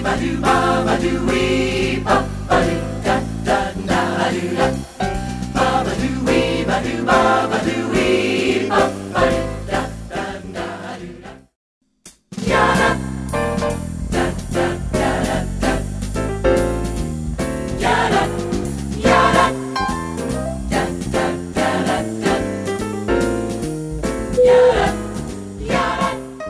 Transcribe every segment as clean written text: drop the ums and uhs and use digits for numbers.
ba do ba ba do wee ba ba do da da da do da ba ba do wee ba do ba ba do wee ba ba do da da da do da ya da da da da da ya da ya da da da da da ya da ya da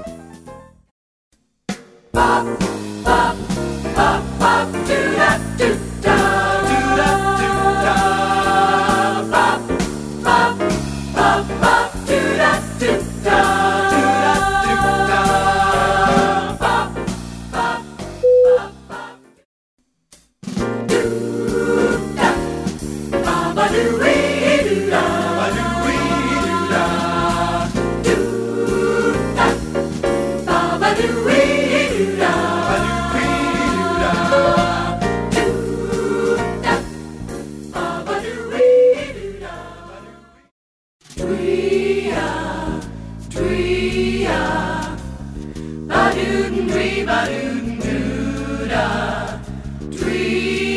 Bop, bop, bop, bop, do-da, do-da, do-da, do-da. Bop, bop, bop, bop, do-da, do-da, do-da, do-da. Bop, bop, bop, bop. Do-da, ba-ba-do-wee, do-da, ba-do-wee, do-da. Do-da, ba-ba-do-wee.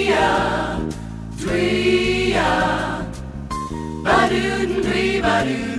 Ba-doodin', dwee, ba-doodin'.